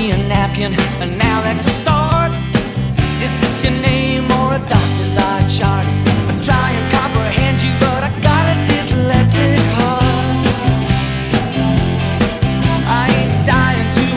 me a napkin, and now let's start. Is this your name or a doctor's eye chart? Try